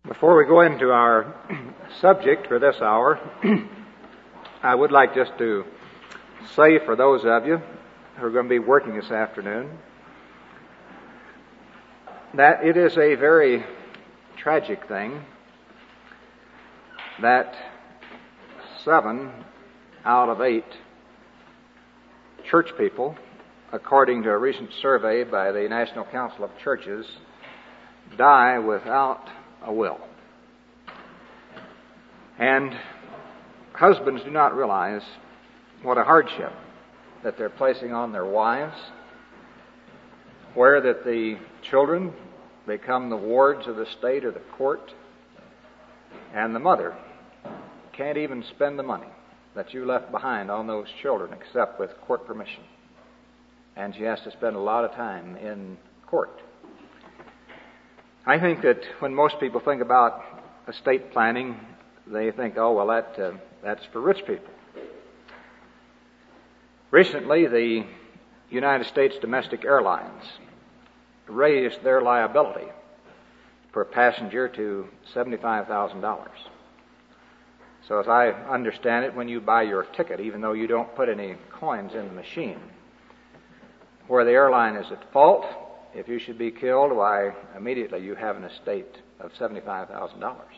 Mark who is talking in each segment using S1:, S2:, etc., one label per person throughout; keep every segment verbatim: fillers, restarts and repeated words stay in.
S1: Before we go into our subject for this hour, I would like just to say for those of you who are going to be working this afternoon that it is a very tragic thing that seven out of eight church people, according to a recent survey by the National Council of Churches, die without a will. And husbands do not realize what a hardship that they're placing on their wives, where that the children become the wards of the state or the court, and the mother can't even spend the money that you left behind on those children except with court permission. And she has to spend a lot of time in court. I think that when most people think about estate planning, they think, oh, well, that uh, that's for rich people. Recently, the United States Domestic Airlines raised their liability per passenger to seventy-five thousand dollars. So as I understand it, when you buy your ticket, even though you don't put any coins in the machine, where the airline is at fault, if you should be killed, why, immediately you have an estate of seventy-five thousand dollars.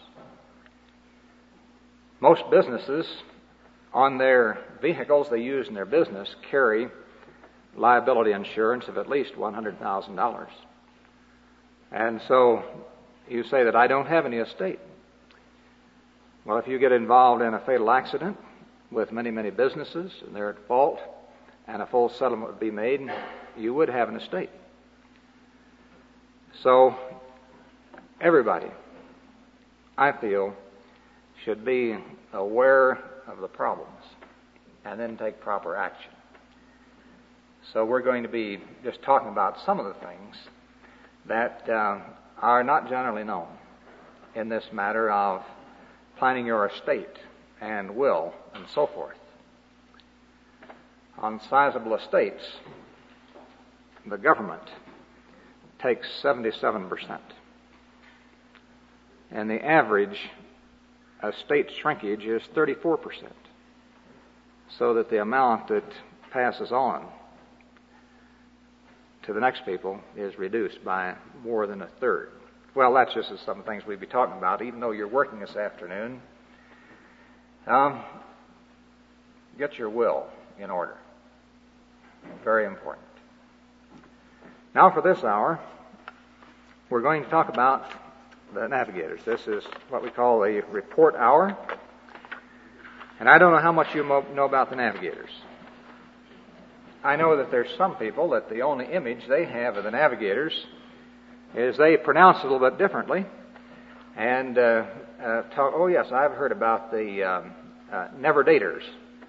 S1: Most businesses, on their vehicles they use in their business, carry liability insurance of at least one hundred thousand dollars. And so you say that I don't have any estate. Well, if you get involved in a fatal accident with many, many businesses, and they're at fault, and a full settlement would be made, you would have an estate. So, everybody, I feel, should be aware of the problems and then take proper action. So we're going to be just talking about some of the things that uh, are not generally known in this matter of planning your estate and will and so forth. On sizable estates, the government takes seventy-seven percent. And the average estate shrinkage is thirty-four percent. So that the amount that passes on to the next people is reduced by more than a third. Well, that's just some things we'd be talking about, even though you're working this afternoon. Um, get your will in order. Very important. Now for this hour, we're going to talk about the navigators. This is what we call a report hour. And I don't know how much you know about the navigators. I know that there's some people that the only image they have of the navigators is they pronounce it a little bit differently. And, uh, uh, talk, oh yes, I've heard about the um, uh, never daters.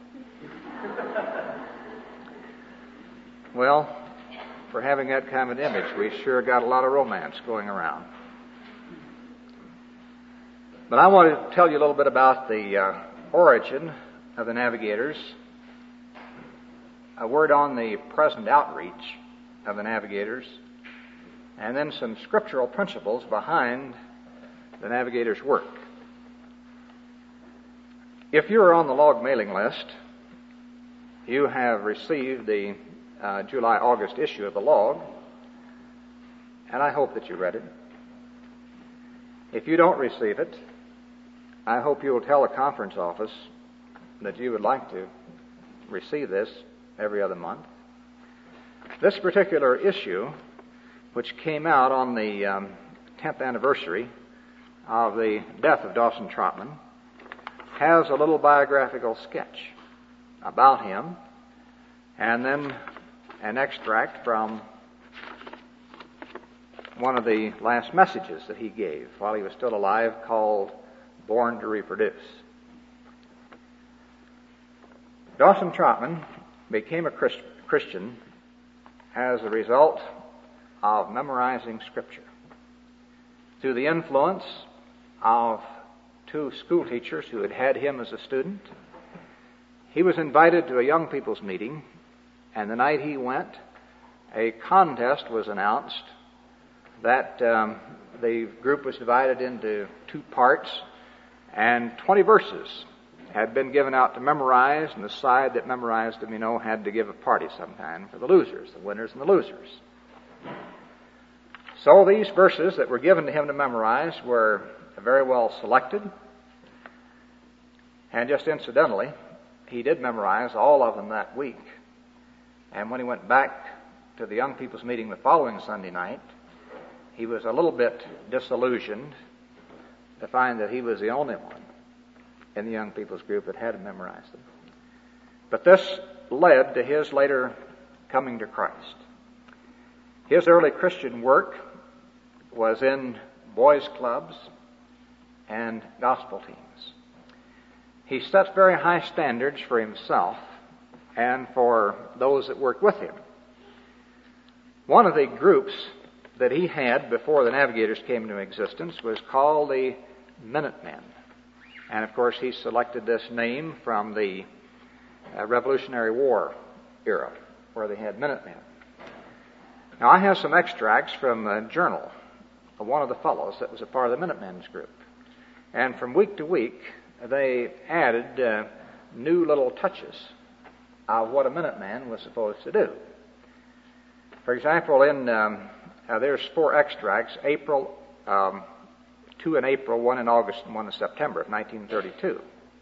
S1: Well, for having that kind of an image, we sure got a lot of romance going around. But I want to tell you a little bit about the uh, origin of the navigators, a word on the present outreach of the navigators, and then some scriptural principles behind the navigators' work. If you're on the log mailing list, you have received the uh, July-August issue of the log, and I hope that you read it. If you don't receive it, I hope you will tell the conference office that you would like to receive this every other month. This particular issue, which came out on the um, tenth anniversary of the death of Dawson Trotman, has a little biographical sketch about him, and then an extract from one of the last messages that he gave while he was still alive, called Born to Reproduce. Dawson Trotman became a Christ- Christian as a result of memorizing Scripture. Through the influence of two school teachers who had had him as a student, he was invited to a young people's meeting, and the night he went, a contest was announced that um, the group was divided into two parts, and twenty verses had been given out to memorize, and the side that memorized them, you know, had to give a party sometime for the losers, the winners and the losers. So these verses that were given to him to memorize were very well selected, and just incidentally, he did memorize all of them that week. And when he went back to the young people's meeting the following Sunday night, he was a little bit disillusioned to find that he was the only one in the young people's group that had memorized them. But this led to his later coming to Christ. His early Christian work was in boys' clubs and gospel teams. He set very high standards for himself and for those that worked with him. One of the groups that he had before the Navigators came into existence was called the Minutemen. And of course he selected this name from the uh, Revolutionary War era, where they had Minutemen. Now I have some extracts from a journal of one of the fellows that was a part of the Minutemen's group. And from week to week, they added uh, new little touches of what a Minuteman was supposed to do. For example, in um, uh, there's four extracts: April, um, two in April, one in August, and one in September of nineteen thirty-two.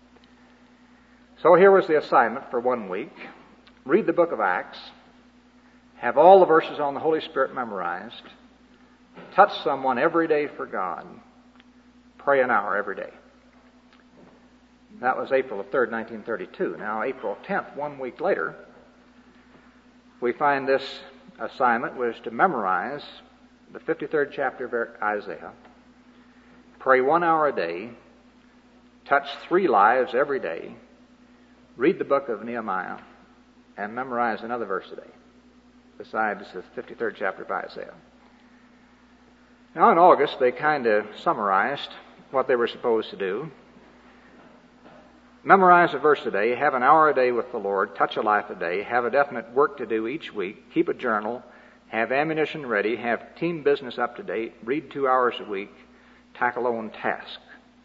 S1: So here was the assignment for one week: read the book of Acts, have all the verses on the Holy Spirit memorized, touch someone every day for God, pray an hour every day. That was April the third, nineteen thirty-two. Now, April tenth, one week later, we find this assignment was to memorize the fifty-third chapter of Isaiah, pray one hour a day, touch three lives every day, read the book of Nehemiah, and memorize another verse a day, besides the fifty-third chapter of Isaiah. Now, in August, they kind of summarized what they were supposed to do. Memorize a verse a day, have an hour a day with the Lord, touch a life a day, have a definite work to do each week, keep a journal, have ammunition ready, have team business up to date, read two hours a week, tackle own task.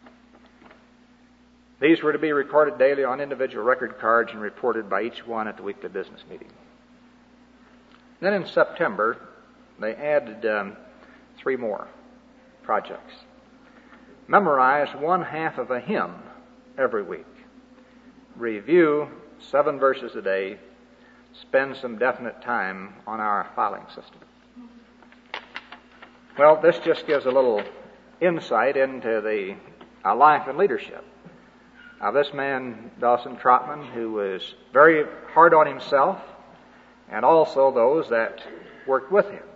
S1: These were to be recorded daily on individual record cards and reported by each one at the weekly business meeting. Then in September, they added um, three more projects. Memorize one half of a hymn every week. Review seven verses a day. Spend some definite time on our filing system. Well, this just gives a little insight into the uh, life and leadership of this man, Dawson Trotman, who was very hard on himself and also those that worked with him.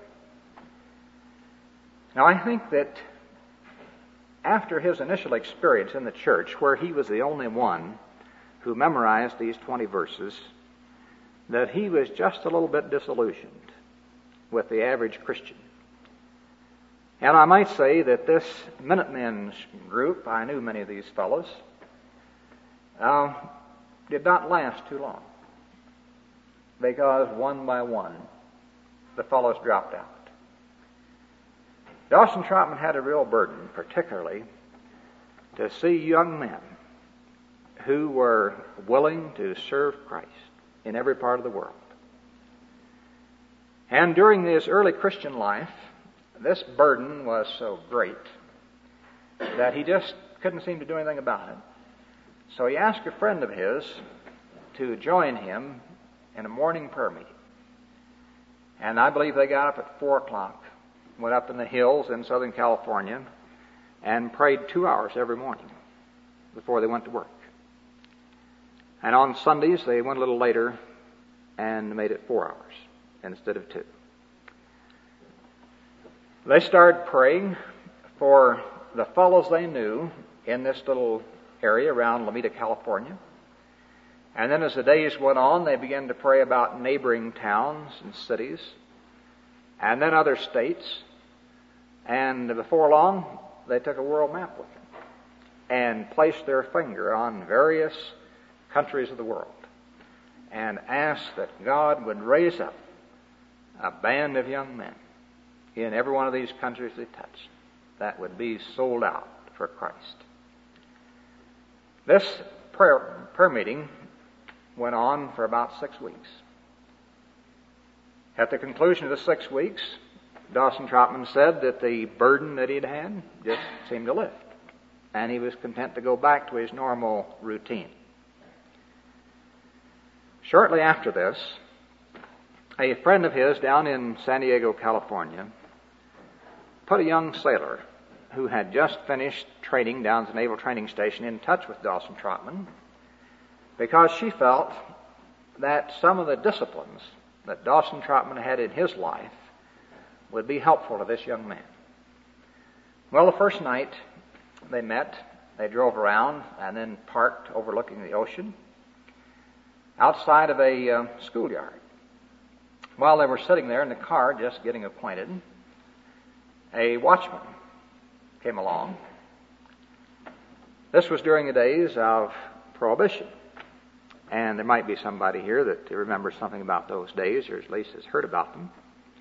S1: Now, I think that after his initial experience in the church, where he was the only one who memorized these twenty verses, that he was just a little bit disillusioned with the average Christian. And I might say that this Minutemen's group, I knew many of these fellows, uh, did not last too long, because one by one the fellows dropped out. Dawson Trotman had a real burden, particularly to see young men who were willing to serve Christ in every part of the world. And during his early Christian life, this burden was so great that he just couldn't seem to do anything about it. So he asked a friend of his to join him in a morning prayer meeting. And I believe they got up at four o'clock, went up in the hills in Southern California, and prayed two hours every morning before they went to work. And on Sundays, they went a little later and made it four hours instead of two. They started praying for the fellows they knew in this little area around Lomita, California. And then as the days went on, they began to pray about neighboring towns and cities, and then other states. And before long, they took a world map with them and placed their finger on various countries of the world and asked that God would raise up a band of young men in every one of these countries they touched that would be sold out for Christ. This prayer, prayer meeting went on for about six weeks. At the conclusion of the six weeks, Dawson Trotman said that the burden that he'd had just seemed to lift, and he was content to go back to his normal routine. Shortly after this, a friend of his down in San Diego, California, put a young sailor who had just finished training down at the Naval Training Station in touch with Dawson Trotman, because she felt that some of the disciplines that Dawson Trotman had in his life would be helpful to this young man. Well, the first night they met, they drove around and then parked overlooking the ocean outside of a uh, schoolyard. While they were sitting there in the car just getting acquainted, a watchman came along. This was during the days of Prohibition. And there might be somebody here that remembers something about those days, or at least has heard about them.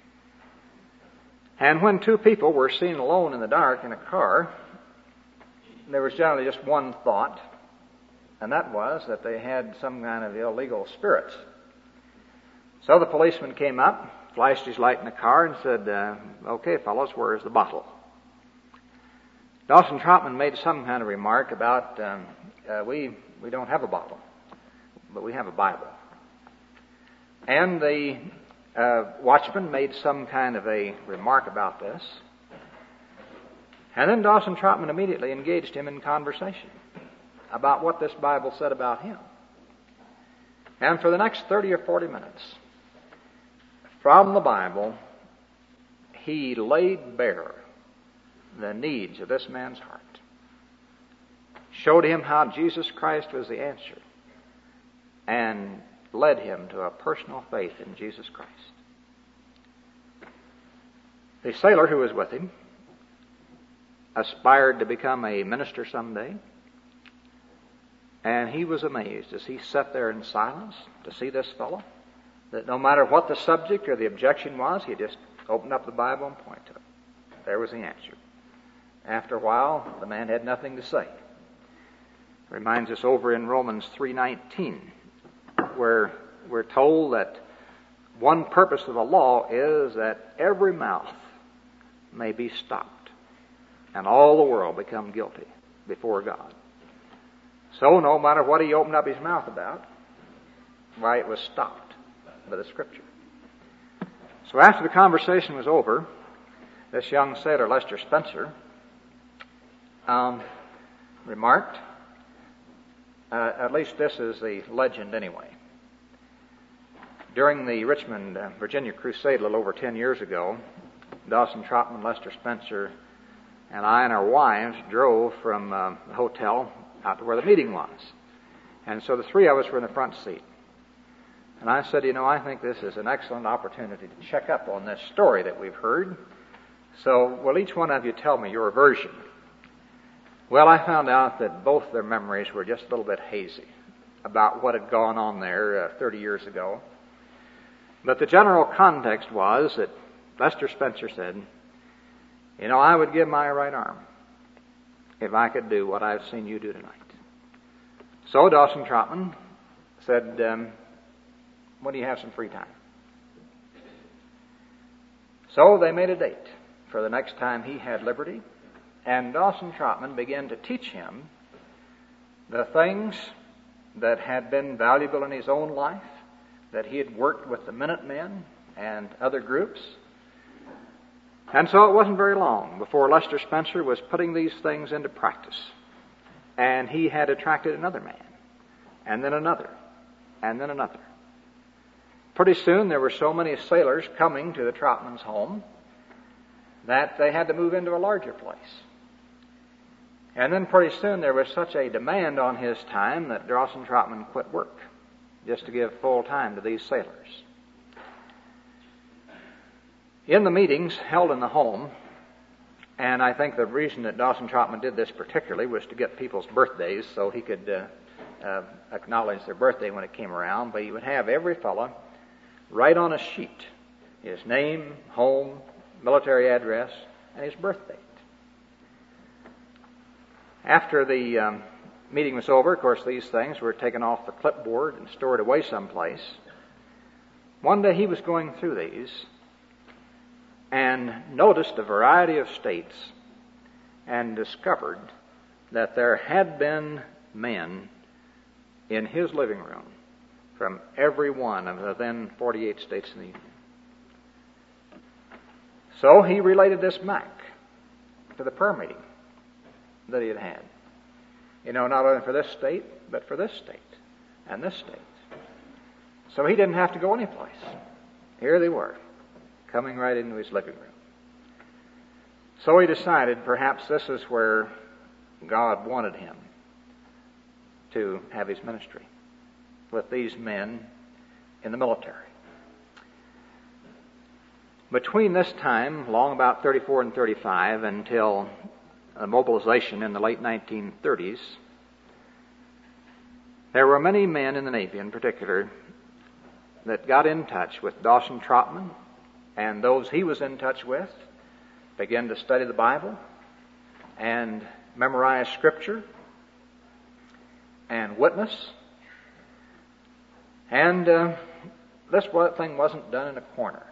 S1: And when two people were seen alone in the dark in a car, there was generally just one thought, and that was that they had some kind of illegal spirits. So the policeman came up, flashed his light in the car, and said, uh, okay, fellows, where's the bottle? Dawson Trotman made some kind of remark about, um, uh, we, we don't have a bottle, but we have a Bible. And the uh, watchman made some kind of a remark about this. And then Dawson Trotman immediately engaged him in conversation about what this Bible said about him. And for the next thirty or forty minutes, from the Bible, he laid bare the needs of this man's heart. Showed him how Jesus Christ was the answer, and led him to a personal faith in Jesus Christ. The sailor who was with him aspired to become a minister someday, and he was amazed as he sat there in silence to see this fellow, that no matter what the subject or the objection was, he just opened up the Bible and pointed to it. There was the answer. After a while, the man had nothing to say. It reminds us over in Romans three nineteen, where we're told that one purpose of the law is that every mouth may be stopped and all the world become guilty before God. So no matter what he opened up his mouth about, why, it was stopped by the Scripture. So after the conversation was over, this young sailor, Lester Spencer, um, remarked, uh, at least this is the legend anyway. During the Richmond, uh, Virginia crusade a little over ten years ago, Dawson Trotman, Lester Spencer, and I and our wives drove from uh, the hotel out to where the meeting was. And so the three of us were in the front seat. And I said, you know, I think this is an excellent opportunity to check up on this story that we've heard. So will each one of you tell me your version? Well, I found out that both their memories were just a little bit hazy about what had gone on there uh, thirty years ago. But the general context was that Lester Spencer said, you know, I would give my right arm if I could do what I've seen you do tonight. So Dawson Trotman said, um, when do you have some free time? So they made a date for the next time he had liberty, and Dawson Trotman began to teach him the things that had been valuable in his own life, that he had worked with the Minutemen and other groups. And so it wasn't very long before Lester Spencer was putting these things into practice. And he had attracted another man, and then another, and then another. Pretty soon there were so many sailors coming to the Trotman's home that they had to move into a larger place. And then pretty soon there was such a demand on his time that Dawson Trotman quit work just to give full time to these sailors. In the meetings held in the home, and I think the reason that Dawson Trotman did this particularly was to get people's birthdays so he could uh, uh, acknowledge their birthday when it came around, but he would have every fellow write on a sheet his name, home, military address, and his birth date. After the um, meeting was over, of course, these things were taken off the clipboard and stored away someplace. One day he was going through these and noticed a variety of states and discovered that there had been men in his living room from every one of the then forty-eight states in the Union. So he related this back to the prayer meeting that he had had. You know, not only for this state, but for this state and this state. So he didn't have to go anyplace. Here they were, coming right into his living room. So he decided perhaps this is where God wanted him to have his ministry, with these men in the military. Between this time, long about thirty-four and thirty-five, until a mobilization in the late nineteen thirties, there were many men in the Navy in particular that got in touch with Dawson Trotman, and those he was in touch with began to study the Bible and memorize Scripture and witness. And uh, this thing wasn't done in a corner.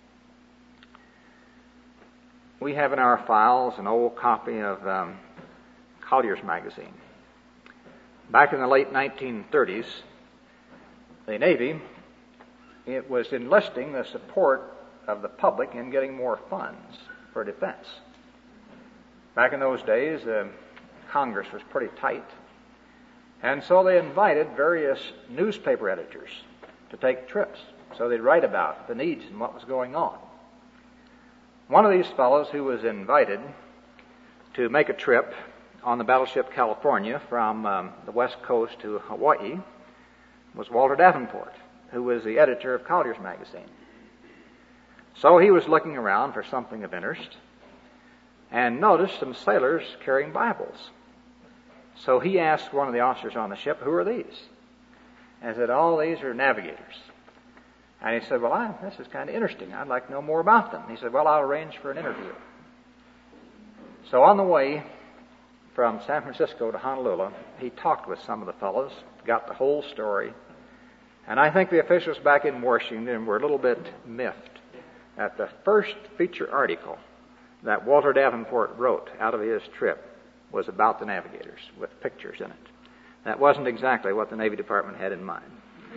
S1: We have in our files an old copy of um, Collier's magazine. Back in the late nineteen thirties, the Navy, it was enlisting the support of the public in getting more funds for defense. Back in those days, uh, Congress was pretty tight. And so they invited various newspaper editors to take trips so they'd write about the needs and what was going on. One of these fellows who was invited to make a trip on the battleship California from um, the west coast to Hawaii was Walter Davenport, who was the editor of Collier's magazine. So he was looking around for something of interest and noticed some sailors carrying Bibles. So he asked one of the officers on the ship, "Who are these?" And said, "All these are navigators." And he said, "Well, I, this is kind of interesting. I'd like to know more about them." He said, "Well, I'll arrange for an interview." So on the way from San Francisco to Honolulu, he talked with some of the fellows, got the whole story. And I think the officials back in Washington were a little bit miffed at the first feature article that Walter Davenport wrote out of his trip was about the navigators with pictures in it. That wasn't exactly what the Navy Department had in mind.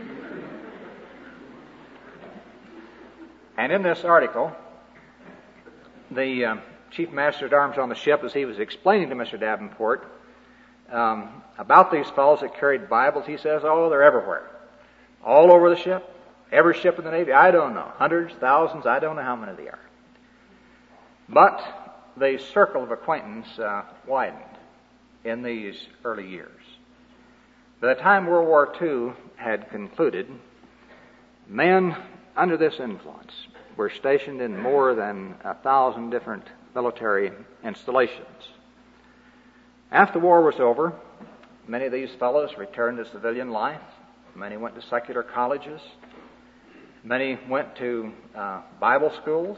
S1: And in this article, the uh, Chief Master at Arms on the ship, as he was explaining to Mister Davenport um, about these fellows that carried Bibles, he says, "Oh, they're everywhere. All over the ship. Every ship in the Navy. I don't know. Hundreds, thousands, I don't know how many they are." But the circle of acquaintance uh, widened in these early years. By the time World War Two had concluded, men under this influence were stationed in more than a thousand different military installations. After the war was over, many of these fellows returned to civilian life. Many went to secular colleges. Many went to uh, Bible schools.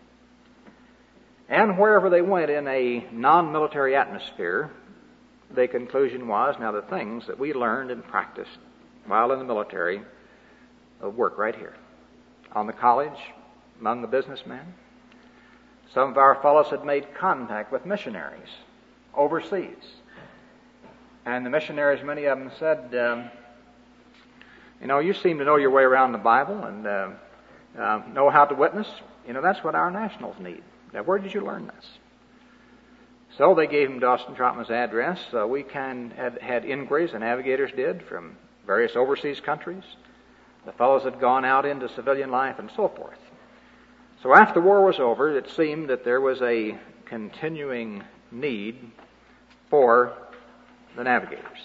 S1: And wherever they went in a non-military atmosphere, the conclusion was, now the things that we learned and practiced while in the military will work right here. On the college, among the businessmen. Some of our fellows had made contact with missionaries overseas. And the missionaries, many of them said, um, you know, you seem to know your way around the Bible and uh, uh, know how to witness. You know, that's what our nationals need. Now, where did you learn this? So they gave him Dawson Trotman's address. Uh, we can, had, had inquiries, the navigators did, from various overseas countries. The fellows had gone out into civilian life and so forth. So after the war was over, it seemed that there was a continuing need for the navigators.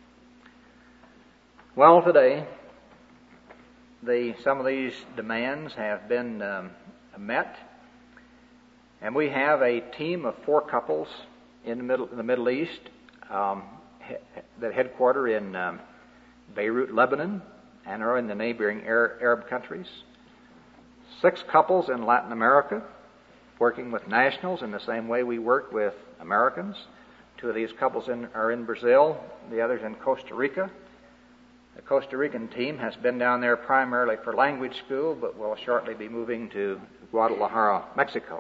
S1: Well, today, the, some of these demands have been um, met, and we have a team of four couples in the Middle, in the Middle East um, he, that headquarter in um, Beirut, Lebanon, and are in the neighboring Arab countries. Six couples in Latin America, working with nationals in the same way we work with Americans, Two of these couples in, are in Brazil, the other's in Costa Rica. The Costa Rican team has been down there primarily for language school, but will shortly be moving to Guadalajara, Mexico.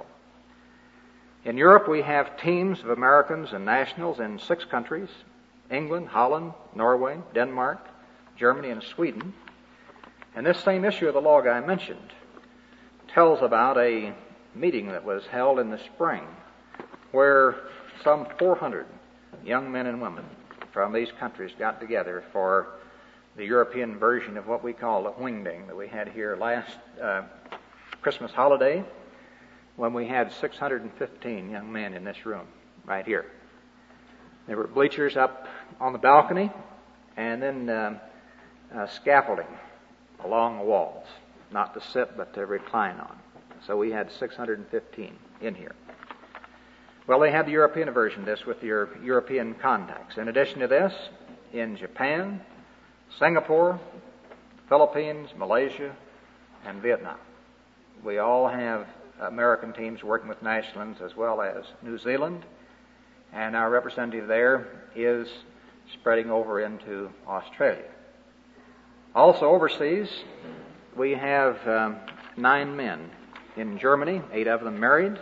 S1: In Europe, we have teams of Americans and nationals in six countries: England, Holland, Norway, Denmark, Germany, and Sweden. And this same issue of the log I mentioned tells about a meeting that was held in the spring where some four hundred young men and women from these countries got together for the European version of what we call the Wingding that we had here last uh, Christmas holiday, when we had six hundred fifteen young men in this room right here. There were bleachers up on the balcony and then uh, uh, scaffolding along the walls, not to sit but to recline on. So we had six hundred fifteen in here. Well, they had the European version of this with your European contacts. In addition to this, in Japan, Singapore, Philippines, Malaysia, and Vietnam, we all have American teams working with nationals as well as New Zealand, and our representative there is spreading over into Australia. Also overseas, we have um, nine men in Germany, eight of them married,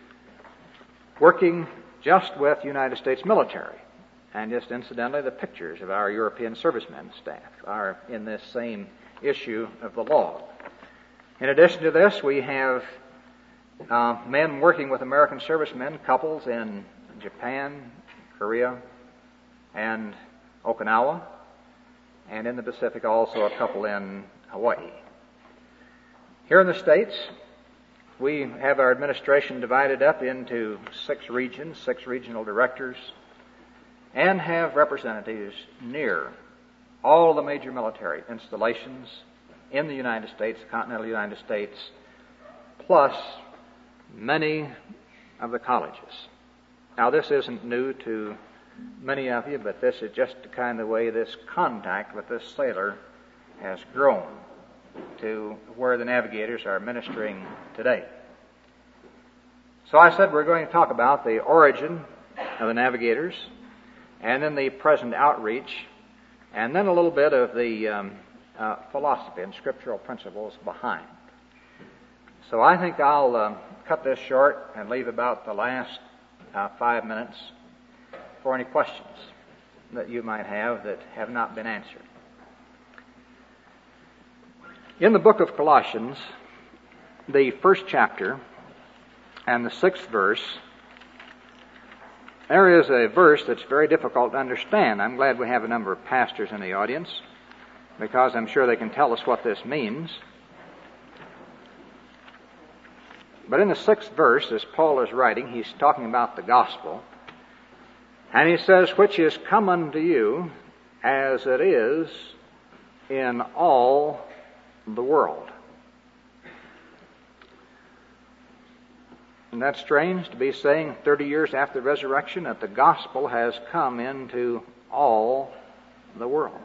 S1: working just with United States military. And just incidentally, the pictures of our European servicemen staff are in this same issue of the log. In addition to this, we have uh, men working with American servicemen, couples in Japan, Korea, and Okinawa, and in the Pacific also a couple in Hawaii. Here in the States, we have our administration divided up into six regions, six regional directors, and have representatives near all the major military installations in the United States, the continental United States, plus many of the colleges. Now, this isn't new to many of you, but this is just the kind of way this contact with this sailor has grown to where the navigators are ministering today. So I said we're going to talk about the origin of the navigators, and then the present outreach, and then a little bit of the um, uh, philosophy and scriptural principles behind. So I think I'll uh, cut this short and leave about the last uh, five minutes for any questions that you might have that have not been answered. In the book of Colossians, the first chapter and the sixth verse, there is a verse that's very difficult to understand. I'm glad we have a number of pastors in the audience, because I'm sure they can tell us what this means. But in the sixth verse, as Paul is writing, he's talking about the gospel. And he says, which is come unto you as it is in all the world. Isn't that strange to be saying thirty years after the resurrection that the gospel has come into all the world?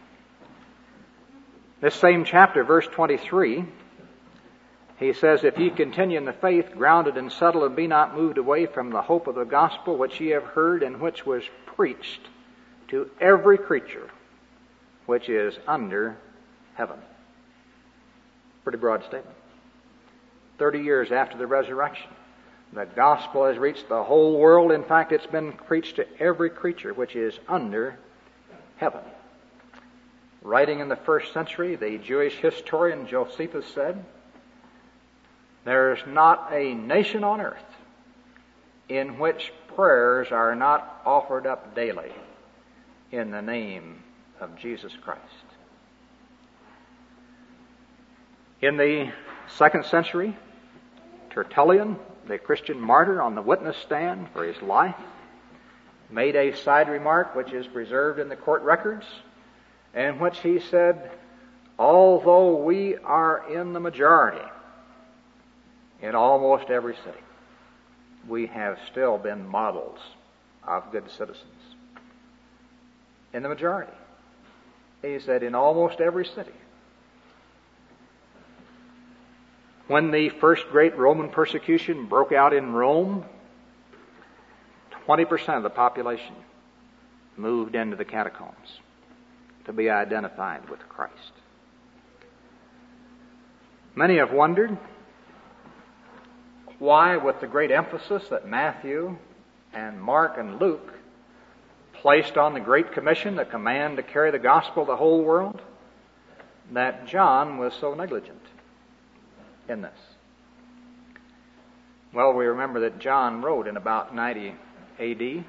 S1: This same chapter, verse twenty-three, he says, if ye continue in the faith, grounded and settled, and be not moved away from the hope of the gospel which ye have heard, and which was preached to every creature which is under heaven. Pretty broad statement. Thirty years after the resurrection, the gospel has reached the whole world. In fact, it's been preached to every creature which is under heaven. Writing in the first century, the Jewish historian Josephus said, there is not a nation on earth in which prayers are not offered up daily in the name of Jesus Christ. In the second century, Tertullian, the Christian martyr on the witness stand for his life, made a side remark which is preserved in the court records, in which he said, although we are in the majority in almost every city, we have still been models of good citizens. In the majority. He said, in almost every city. When the first great Roman persecution broke out in Rome, twenty percent of the population moved into the catacombs to be identified with Christ. Many have wondered why, with the great emphasis that Matthew and Mark and Luke placed on the Great Commission, the command to carry the gospel to the whole world, that John was so negligent in this. Well, we remember that John wrote in about ninety A D,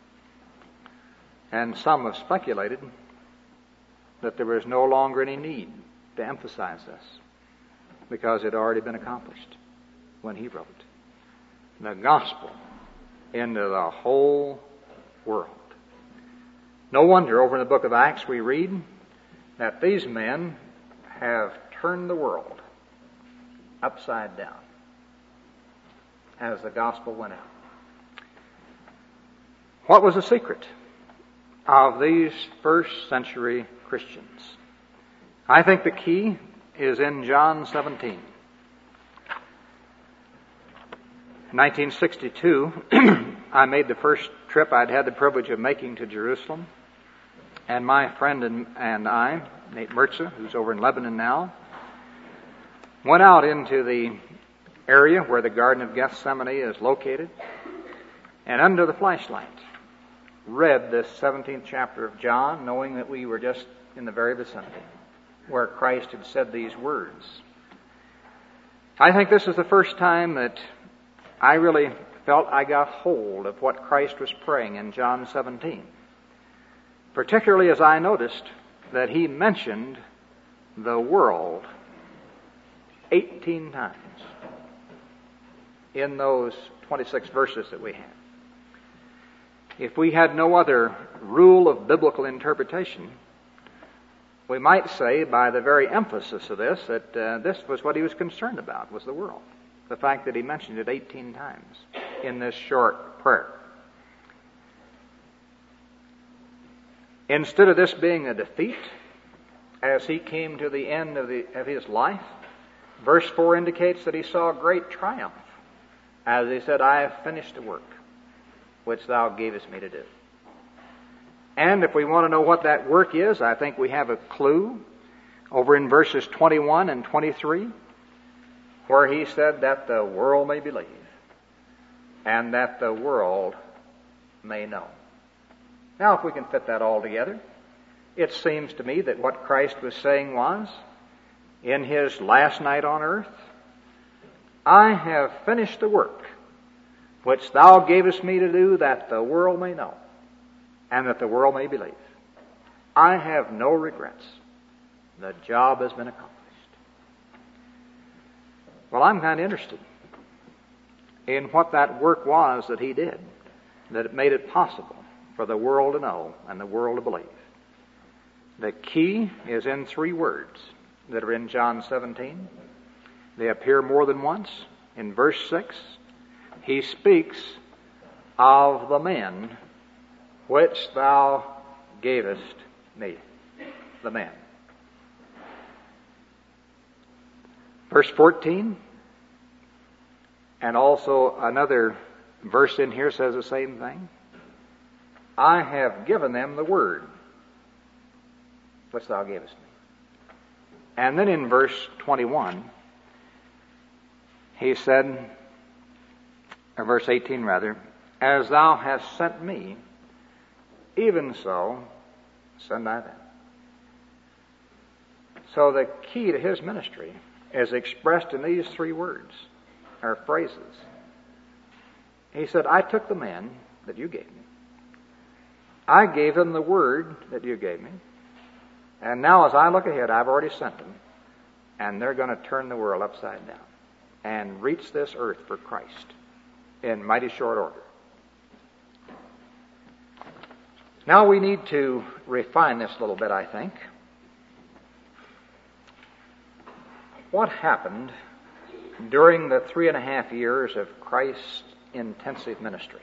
S1: and some have speculated that there was no longer any need to emphasize this because it had already been accomplished when he wrote the gospel into the whole world. No wonder over in the book of Acts we read that these men have turned the world upside down as the gospel went out. What was the secret of these first century Christians? I think the key is in John seventeen. In nineteen sixty-two, I made the first trip I'd had the privilege of making to Jerusalem. And my friend and, and I, Nate Mertza, who's over in Lebanon now, went out into the area where the Garden of Gethsemane is located, and under the flashlight read this seventeenth chapter of John, knowing that we were just in the very vicinity where Christ had said these words. I think this is the first time that I really felt I got hold of what Christ was praying in John seventeen. Particularly as I noticed that he mentioned the world eighteen times in those twenty-six verses that we have. If we had no other rule of biblical interpretation, we might say by the very emphasis of this that uh, this was what he was concerned about, was the world. The fact that he mentioned it eighteen times in this short prayer. Instead of this being a defeat, as he came to the end of, the, of his life, verse four indicates that he saw great triumph, as he said, I have finished the work which thou gavest me to do. And if we want to know what that work is, I think we have a clue over in verses twenty-one and twenty-three, where he said that the world may believe and that the world may know. Now, if we can fit that all together, it seems to me that what Christ was saying was, in his last night on earth, I have finished the work which thou gavest me to do, that the world may know and that the world may believe. I have no regrets. The job has been accomplished. Well, I'm kind of interested in what that work was that he did, that it made it possible for the world to know and the world to believe. The key is in three words that are in John seventeen. They appear more than once. In verse six, he speaks of the men which thou gavest me. The men. Verse fourteen, and also another verse in here says the same thing. I have given them the word which thou gavest me. And then in verse twenty-one, he said, or verse eighteen rather, as thou hast sent me, even so send I them. So the key to his ministry is expressed in these three words, or phrases. He said, I took the men that you gave me. I gave them the word that you gave me. And now as I look ahead, I've already sent them. And they're going to turn the world upside down and reach this earth for Christ in mighty short order. Now we need to refine this a little bit, I think. What happened during the three and a half years of Christ's intensive ministry?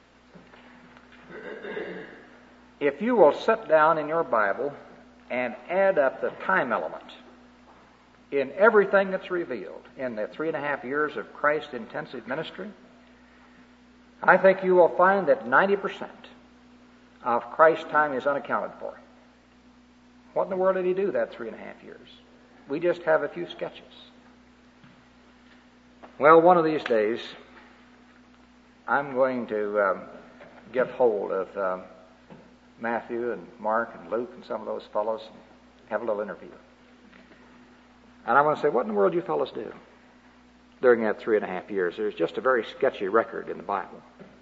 S1: If you will sit down in your Bible and add up the time element in everything that's revealed in the three and a half years of Christ's intensive ministry, I think you will find that ninety percent of Christ's time is unaccounted for. What in the world did he do that three and a half years? We just have a few sketches. Well, one of these days, I'm going to um, get hold of um, Matthew and Mark and Luke and some of those fellows and have a little interview. And I'm going to say, what in the world do you fellows do during that three and a half years? There's just a very sketchy record in the Bible.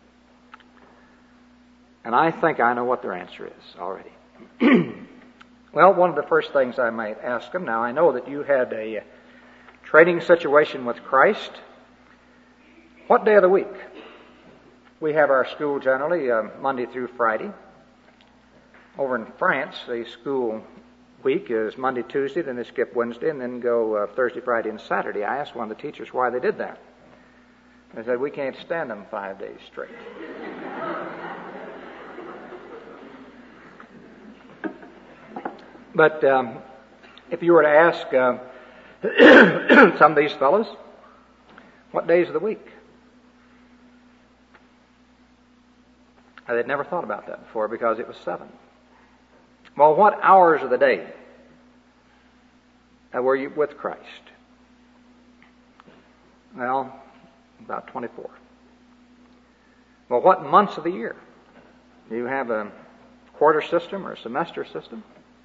S1: And I think I know what their answer is already. Well, one of the first things I might ask them, now I know that you had a trading situation with Christ. What day of the week? We have our school generally uh, Monday through Friday. Over in France, the school week is Monday, Tuesday, then they skip Wednesday, and then go uh, Thursday, Friday, and Saturday. I asked one of the teachers why they did that. They said, we can't stand them five days straight. But um, if you were to ask uh, some of these fellows, what days of the week? Uh, they'd never thought about that before because it was seven. Well, what hours of the day uh, were you with Christ? Well, about twenty-four. Well, what months of the year? Do you have a quarter system or a semester system?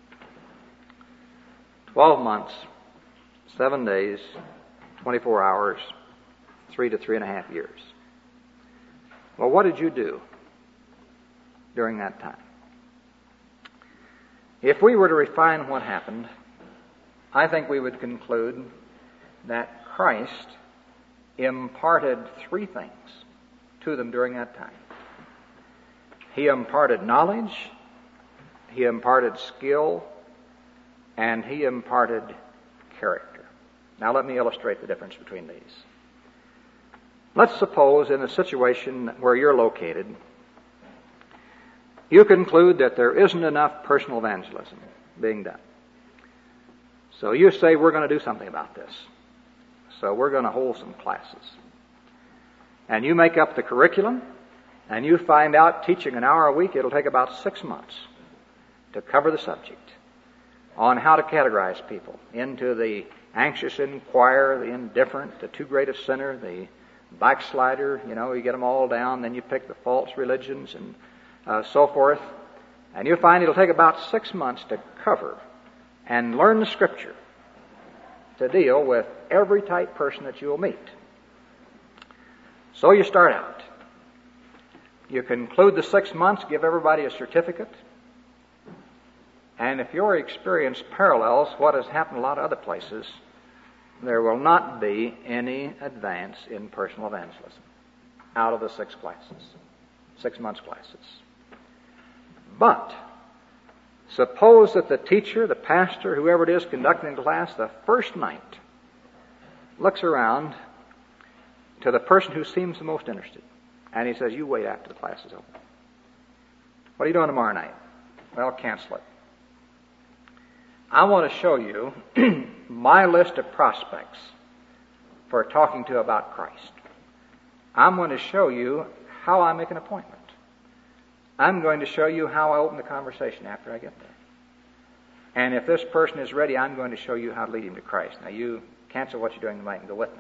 S1: Twelve months, seven days, twenty-four hours, three to three and a half years. Well, what did you do during that time? If we were to refine what happened, I think we would conclude that Christ imparted three things to them during that time. He imparted knowledge, he imparted skill, and he imparted character. Now let me illustrate the difference between these. Let's suppose in a situation where you're located, you conclude that there isn't enough personal evangelism being done. So you say, we're going to do something about this. So we're going to hold some classes. And you make up the curriculum, and you find out teaching an hour a week, it'll take about six months to cover the subject on how to categorize people into the anxious inquirer, the indifferent, the too great a sinner, the backslider. You know, you get them all down, then you pick the false religions and uh, so forth. And you find it'll take about six months to cover and learn the Scripture to deal with every type person that you'll meet. So you start out. You conclude the six months, give everybody a certificate. And if your experience parallels what has happened a lot of other places, there will not be any advance in personal evangelism out of the six classes, six months classes. But suppose that the teacher, the pastor, whoever it is conducting the class, the first night looks around to the person who seems the most interested, and he says, you wait after the class is over. What are you doing tomorrow night? Well, cancel it. I want to show you my list of prospects for talking to about Christ. I'm going to show you how I make an appointment. I'm going to show you how I open the conversation after I get there. And if this person is ready, I'm going to show you how to lead him to Christ. Now you cancel what you're doing tonight and go with me.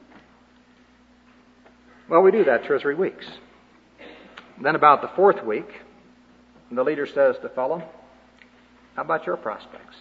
S1: Well, we do that two or three weeks. Then about the fourth week, the leader says to the fellow, how about your prospects?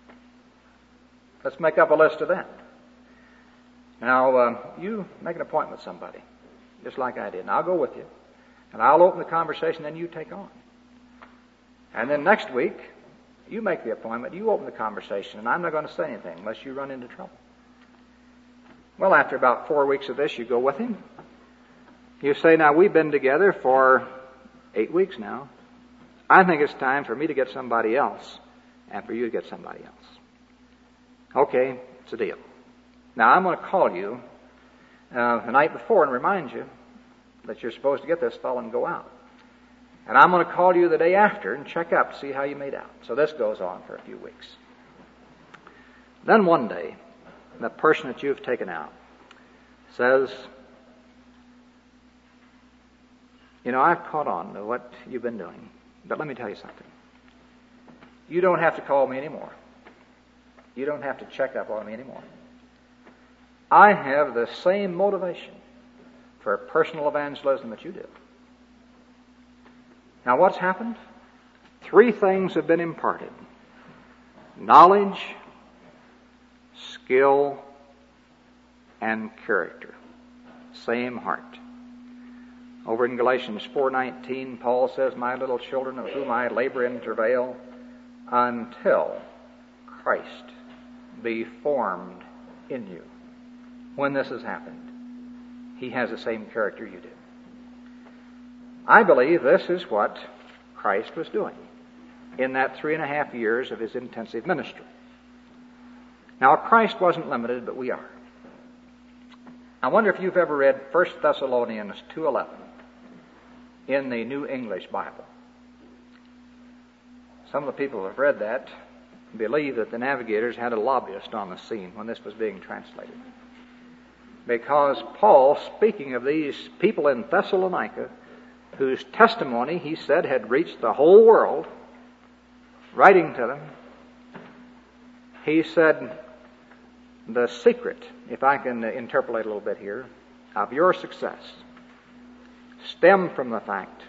S1: Let's make up a list of them. Now, uh, you make an appointment with somebody, just like I did, and I'll go with you. And I'll open the conversation, then you take on. And then next week, you make the appointment, you open the conversation, and I'm not going to say anything unless you run into trouble. Well, after about four weeks of this, you go with him. You say, now, we've been together for eight weeks now. I think it's time for me to get somebody else and for you to get somebody else. Okay, it's a deal. Now, I'm going to call you uh, the night before and remind you that you're supposed to get this fellow and go out. And I'm going to call you the day after and check up to see how you made out. So this goes on for a few weeks. Then one day, the person that you've taken out says, You know, I've caught on to what you've been doing. But let me tell you something. You don't have to call me anymore. You don't have to check up on me anymore. I have the same motivation for personal evangelism that you do. Now, what's happened? Three things have been imparted. Knowledge, skill, and character. Same heart. Over in Galatians four nineteen, Paul says, "My little children, of whom I labor in travail, until Christ be formed in you." When this has happened, he has the same character you do. I believe this is what Christ was doing in that three and a half years of his intensive ministry. Now, Christ wasn't limited, but we are. I wonder if you've ever read First Thessalonians two eleven in the New English Bible. Some of the people who have read that believe that the Navigators had a lobbyist on the scene when this was being translated. Because Paul, speaking of these people in Thessalonica, whose testimony, he said, had reached the whole world, writing to them, he said, the secret, if I can interpolate a little bit here, of your success stemmed from the fact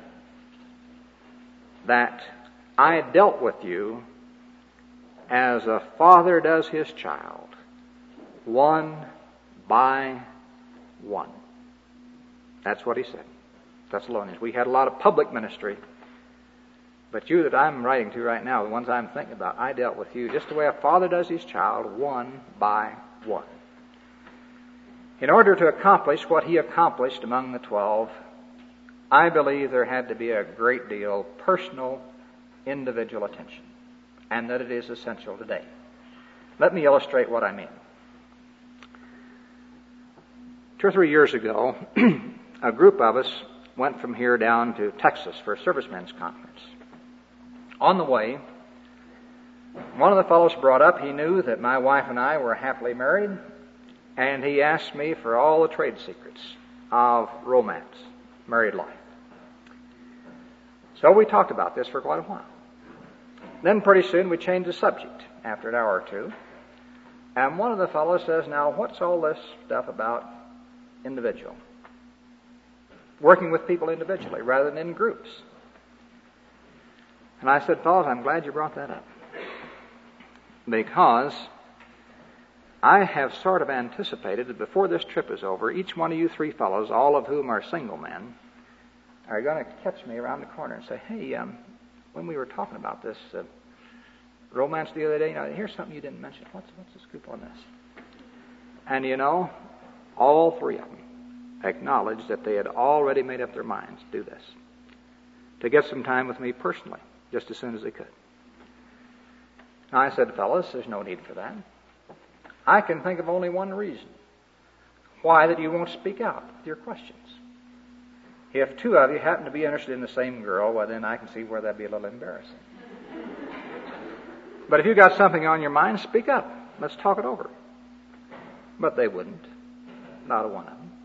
S1: that I dealt with you as a father does his child, one by one. That's what he said. Thessalonians. We had a lot of public ministry, but you that I'm writing to right now, the ones I'm thinking about, I dealt with you just the way a father does his child, one by one. In order to accomplish what he accomplished among the twelve, I believe there had to be a great deal of personal, individual attention, and that it is essential today. Let me illustrate what I mean. Two or three years ago, a group of us went from here down to Texas for a servicemen's conference. On the way, one of the fellows brought up, he knew that my wife and I were happily married, and he asked me for all the trade secrets of romance, married life. So we talked about this for quite a while. Then pretty soon we changed the subject after an hour or two. And one of the fellows says, "Now, what's all this stuff about individual? Working with people individually rather than in groups?" And I said, "Fellows, I'm glad you brought that up. Because I have sort of anticipated that before this trip is over, each one of you three fellows, all of whom are single men, are going to catch me around the corner and say, 'Hey, um, when we were talking about this uh, romance the other day, you know, here's something you didn't mention. What's, what's the scoop on this?' And you know, all three of them acknowledged that they had already made up their minds to do this, to get some time with me personally, just as soon as they could. Now I said, "Fellas, there's no need for that. I can think of only one reason why that you won't speak out with your questions. If two of you happen to be interested in the same girl, well, then I can see where that'd be a little embarrassing. But if you've got something on your mind, speak up. Let's talk it over." But they wouldn't. Not a one of them.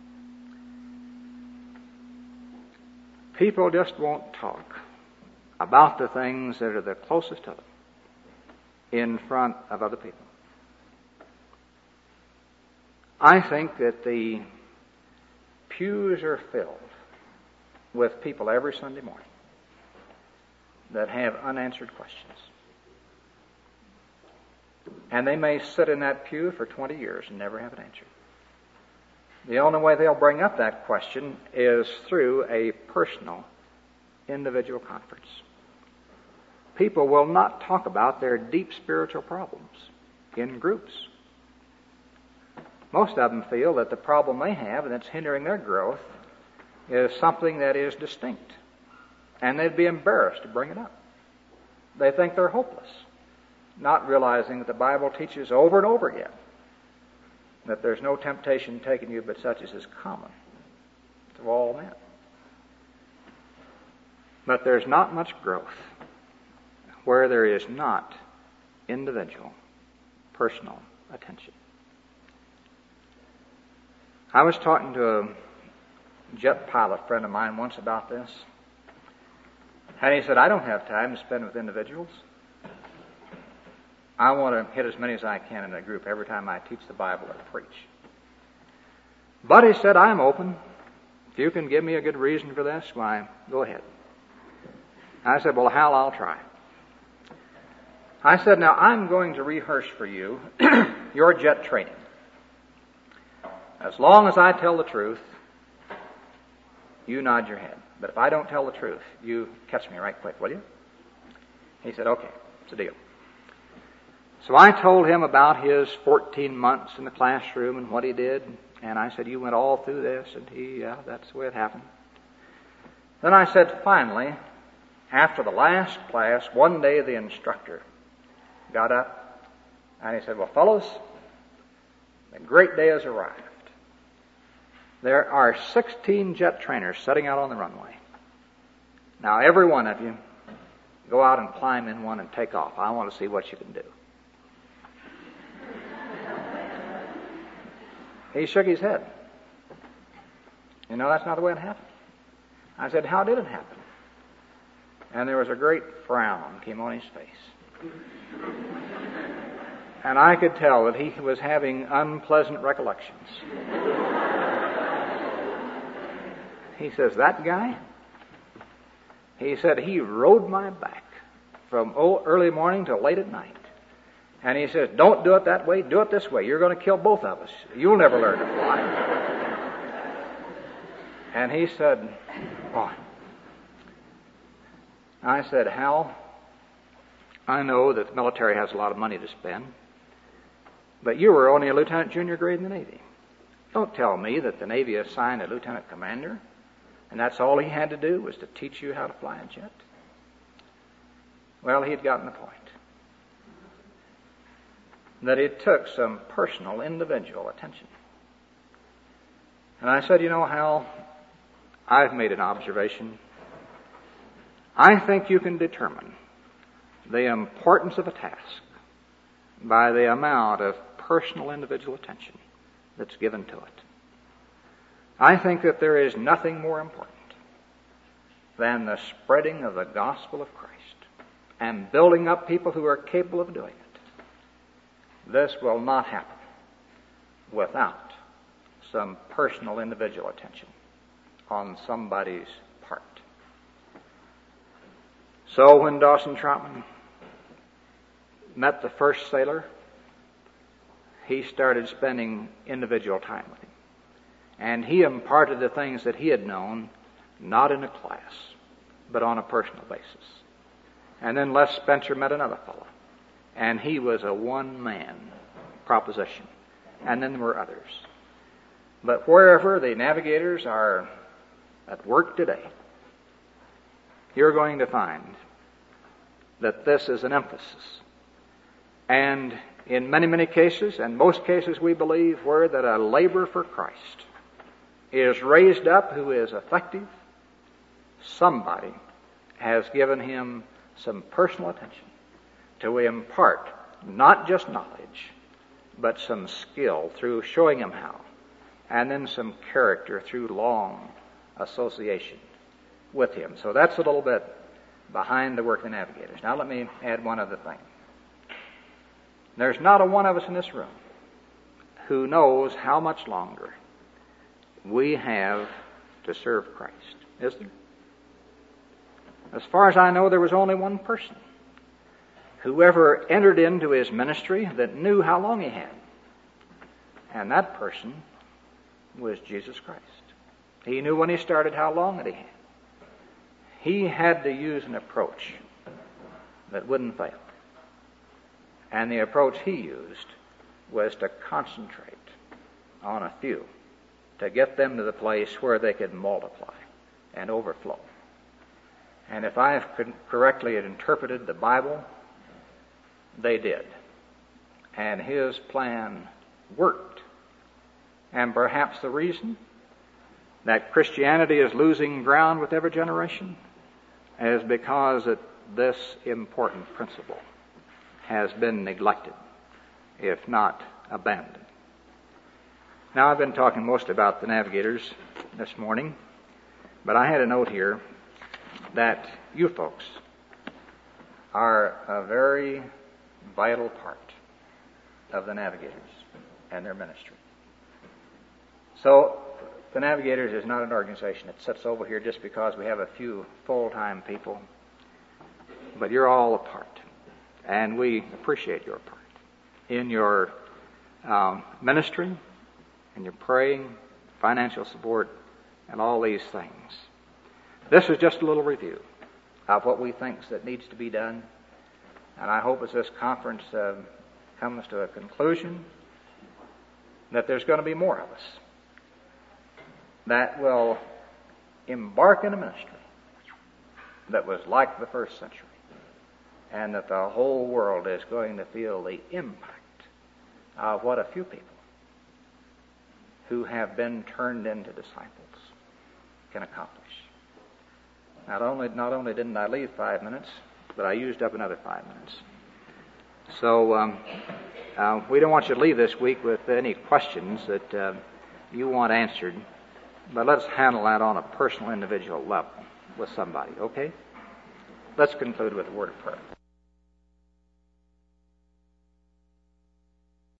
S1: People just won't talk about the things that are the closest to them in front of other people. I think that the pews are filled with people every Sunday morning that have unanswered questions. And they may sit in that pew for twenty years and never have it answered. The only way they'll bring up that question is through a personal, individual conference. People will not talk about their deep spiritual problems in groups. Most of them feel that the problem they have and that's hindering their growth is something that is distinct, and they'd be embarrassed to bring it up. They think they're hopeless, not realizing that the Bible teaches over and over again that there's no temptation taken you but such as is common to all men. But there's not much growth where there is not individual, personal attention. I was talking to a jet pilot friend of mine once about this. And he said, I don't have time to spend with individuals. I want to hit as many as I can in a group every time I teach the Bible or preach. But he said, I'm open. If you can give me a good reason for this, why, go ahead. I said, well, Hal, I'll try. I said, now I'm going to rehearse for you your jet training. As long as I tell the truth, you nod your head. But if I don't tell the truth, you catch me right quick, will you? He said, okay, it's a deal. So I told him about his fourteen months in the classroom and what he did. And I said, you went all through this? And he, yeah, that's the way it happened. Then I said, finally, after the last class, one day the instructor got up and he said, well, fellows, the great day has arrived. There are sixteen jet trainers setting out on the runway. Now, every one of you, go out and climb in one and take off. I want to see what you can do. He shook his head. You know, that's not the way it happened. I said, how did it happen? And there was a great frown came on his face. And I could tell that he was having unpleasant recollections. He says, that guy? He said, he rode my back from early morning till late at night. And he says, don't do it that way, do it this way. You're going to kill both of us. You'll never learn to fly. And he said, oh. I said, Hal, I know that the military has a lot of money to spend, but you were only a lieutenant junior grade in the Navy. Don't tell me that the Navy assigned a lieutenant commander, and that's all he had to do was to teach you how to fly a jet. Well, he'd gotten the point. That it took some personal, individual attention. And I said, you know, Hal, I've made an observation. I think you can determine the importance of a task by the amount of personal, individual attention that's given to it. I think that there is nothing more important than the spreading of the gospel of Christ and building up people who are capable of doing it. This will not happen without some personal, individual attention on somebody's part. So when Dawson Trotman met the first sailor, he started spending individual time with him. And he imparted the things that he had known, not in a class, but on a personal basis. And then Les Spencer met another fellow. And he was a one-man proposition. And then there were others. But wherever the navigators are at work today, you're going to find that this is an emphasis. And in many, many cases, and most cases we believe, where that a labor for Christ is raised up who is effective, somebody has given him some personal attention to impart not just knowledge, but some skill through showing him how, and then some character through long association with him. So that's a little bit behind the work of the navigators. Now let me add one other thing. There's not a one of us in this room who knows how much longer we have to serve Christ, is there? As far as I know, there was only one person who ever entered into his ministry that knew how long he had. And that person was Jesus Christ. He knew when he started how long that he had. He had to use an approach that wouldn't fail. And the approach he used was to concentrate on a few, to get them to the place where they could multiply and overflow. And if I have correctly interpreted the Bible, they did. And his plan worked. And perhaps the reason that Christianity is losing ground with every generation is because it, this important principle has been neglected, if not abandoned. Now, I've been talking mostly about the navigators this morning, but I had a note here that you folks are a very vital part of the navigators and their ministry. So, the Navigators is not an organization that sits over here just because we have a few full-time people, but you're all a part, and we appreciate your part in your um, ministry, in your praying, financial support, and all these things. This is just a little review of what we think that needs to be done, and I hope as this conference uh, comes to a conclusion that there's going to be more of us that will embark in a ministry that was like the first century, and that the whole world is going to feel the impact of what a few people who have been turned into disciples can accomplish. Not only, not only didn't I leave five minutes, but I used up another five minutes. So um, uh, we don't want you to leave this week with any questions that uh, you want answered, but let's handle that on a personal, individual level with somebody, okay? Let's conclude with a word of prayer.